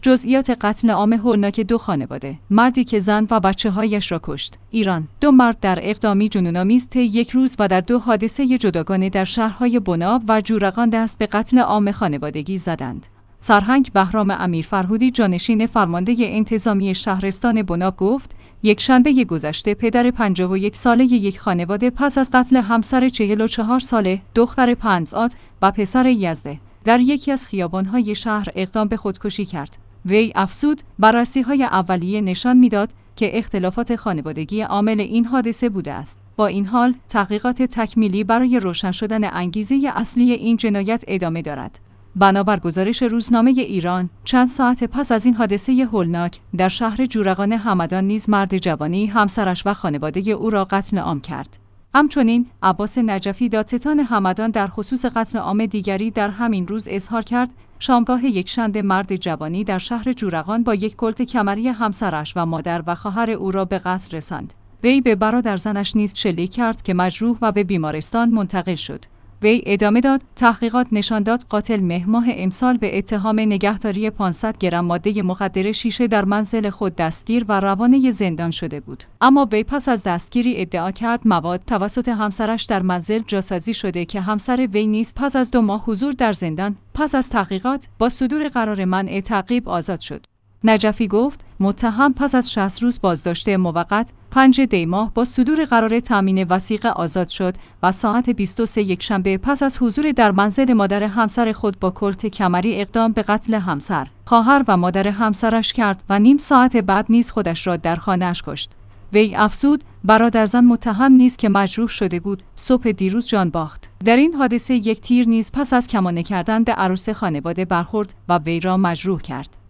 جزئیات قتل عام هولناک 2 خانواده. مردی که زن و بچه‌هایش را کشت. ایران. 2 مرد در اقدامی جنون‌آمیز طی یک روز و در 2 حادثه جداگانه در شهرهای بنا و جورقان دست به قتل عام خانوادگی زدند. سرهنگ بهرام امیرفرهودی، جانشین فرمانده انتظامی شهرستان بنا، گفت یک شنبه گذشته پدر 51 ساله یک خانواده پس از قتل همسر 44 ساله، دختر 5 ساله و پسر یزده در یکی از خیابان‌های شهر اقدام به خودکشی کرد. وی افزود بررسی‌های اولیه نشان می‌داد که اختلافات خانوادگی عامل این حادثه بوده است. با این حال تحقیقات تکمیلی برای روشن شدن انگیزه اصلی این جنایت ادامه دارد. بنابر گزارش روزنامه ایران، چند ساعت پس از این حادثه هولناک در شهر جورقان همدان نیز مرد جوانی همسرش و خانواده او را قتل عام کرد. همچنین عباس نجفی، دادستان همدان، در خصوص قتل عام دیگری در همین روز اظهار کرد شامگاه یکشنبه مرد جوانی در شهر جورقان با یک کلت کمری همسرش و مادر و خواهر او را به قتل رساند. وی به برادر زنش نیز شلیک کرد که مجروح و به بیمارستان منتقل شد. وی ادامه داد تحقیقات نشان داد قاتل مهر ماه امسال به اتهام نگهداری 500 گرم ماده مخدر شیشه در منزل خود دستگیر و روانه زندان شده بود. اما وی پس از دستگیری ادعا کرد مواد توسط همسرش در منزل جاسازی شده که همسر وی نیز پس از 2 ماه حضور در زندان پس از تحقیقات با صدور قرار منع تعقیب آزاد شد. نجفی گفت متهم پس از 60 روز بازداشت موقت 5 دی ماه با صدور قرار تامین وثیقه آزاد شد و ساعت 23 یکشنبه پس از حضور در منزل مادر همسر خود با کلت کمری اقدام به قتل همسر، خواهر و مادر همسرش کرد و نیم ساعت بعد نیز خودش را در خانه‌اش کشت. وی افزود برادر زن متهم نیز که مجروح شده بود صبح دیروز جان باخت. در این حادثه یک تیر نیز پس از کمانه کردن به عروس خانواده برخورد و وی را مجروح کرد.